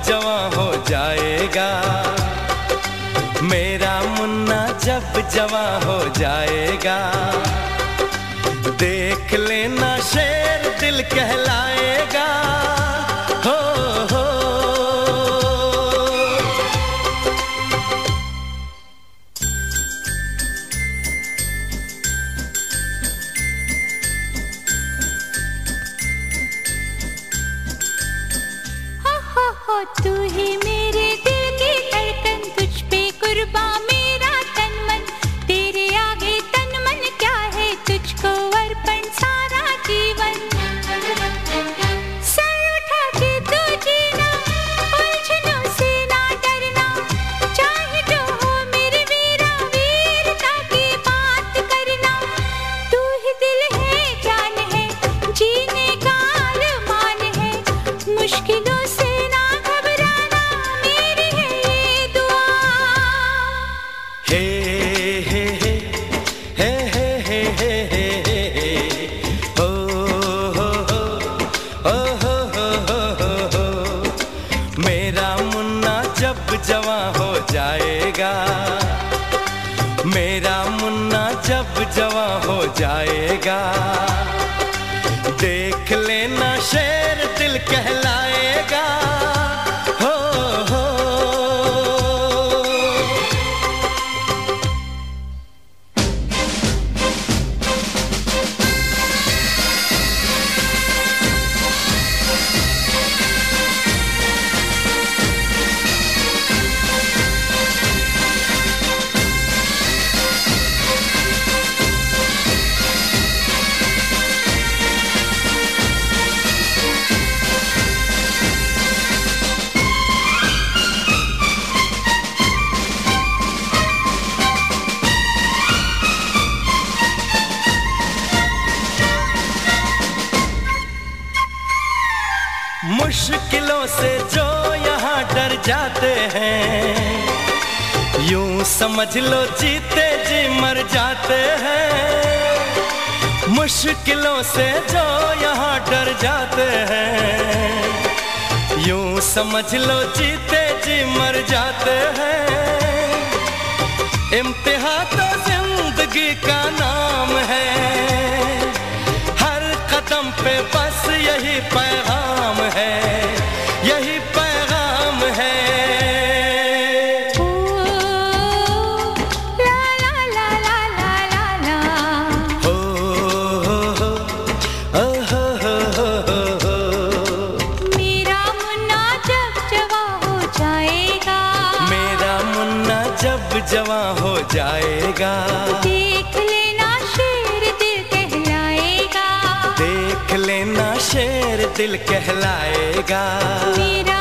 जवां हो जाएगा, मेरा मुन्ना जब जवां हो जाएगा। देख लेना शेर दिल कहलाएगा, हो हो। तू ही मेरे दिल की धड़कन, तुझ पे कुर्बान मेरा तन मन, तेरे आगे तन मन क्या है, तुझको अर्पण सारा जीवन। सर उठा के तू जीना, उलझनों से ना डरना, चाहे जो हो मेरे वीरा, वीरता की बात करना। तू ही दिल है जान है, जीने का अरमान है, मुश्किलों से जवां हो जाएगा, मेरा मुन्ना जब जवां हो जाएगा। देख लेना शेर दिल कहलाएगा, हो हो। मुश्किलों से जो यहाँ डर जाते हैं, यूं समझ लो जीते जी मर जाते हैं। मुश्किलों से जो यहाँ डर जाते हैं, यूं समझ लो जीते जी मर जाते हैं। इम्तिहान तो जिंदगी का नाम है, हर कदम पे बस यही पैगाम है, यही पैगाम है। ओ ला ला ला ला ला ला ला, हो हो हो हो। मेरा मुन्ना जब जवां हो जाएगा, मेरा मुन्ना जब जवां हो जाएगा। देख लेना शेर दिल कहलाएगा, देख लेना शेर दिल कहलाएगा।